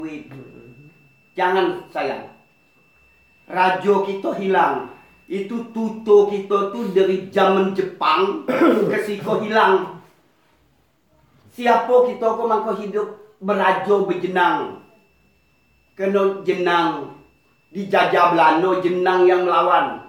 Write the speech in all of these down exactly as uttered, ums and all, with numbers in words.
Jangan sayang. Rajo kita hilang. Itu tuto kita tu dari zaman Jepang kesiko hilang. Siapa kita ko mangko hidup berajo berjenang. Kena jenang dijajah Belanda, jenang yang melawan.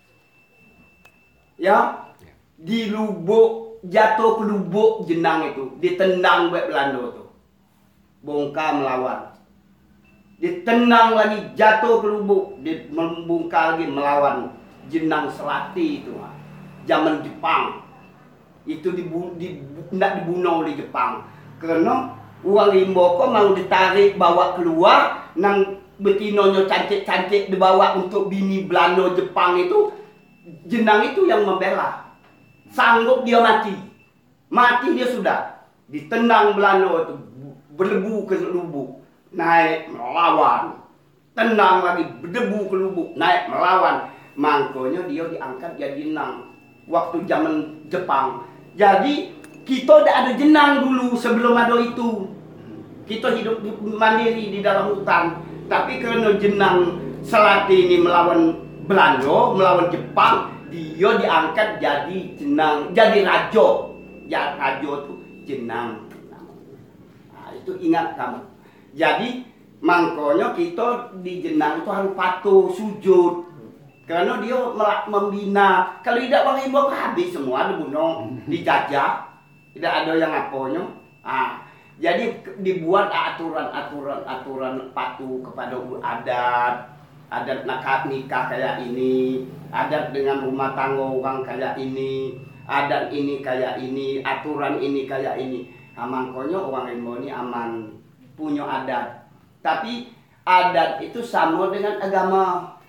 Ya, di lubuk, jatuh ke lubuk jenang itu, ditendang buat Belanda tu. Bongkar melawan. Ditendang lagi, jatuh ke lubuk, dia membongkar lagi melawan jenang Selati itu. Zaman Jepang. Itu dibu, di, nak dibunuh oleh Jepang. Kerana orang rimba ko mau ditarik bawa keluar, nang betinonyo cantik-cantik dibawa untuk bini Belanda Jepang itu, jenang itu yang membela. Sanggup dia mati. Mati dia sudah. Ditendang Belanda itu, berdebu ke lubuk, naik melawan. Tendang lagi, berdebu ke lubuk, naik melawan. Mangkonya dia diangkat jadi jenang waktu zaman Jepang. Jadi kita dah ada jenang dulu sebelum ada itu. Kita hidup mandiri di dalam hutan. Tapi kerana jenang Selati ini melawan Belanda, melawan Jepang, dia diangkat jadi jenang, jadi rajo. Ya, rajo itu jenang. Nah, itu ingat kamu. Jadi mangkonya kita di jenang itu harus patuh, sujud. Karena dia membina. Kalau tidak orang ibu habis semua dibunuh, dijajah. Tidak ada yang apanya. Ah, jadi dibuat aturan-aturan aturan patuh kepada adat. Adat nakah nikah kayak ini, adat dengan rumah tangga orang kayak ini, adat ini kayak ini, aturan ini kayak ini. Nah, makanya orang Rimba ini aman, punya adat. Tapi adat itu sama dengan agama.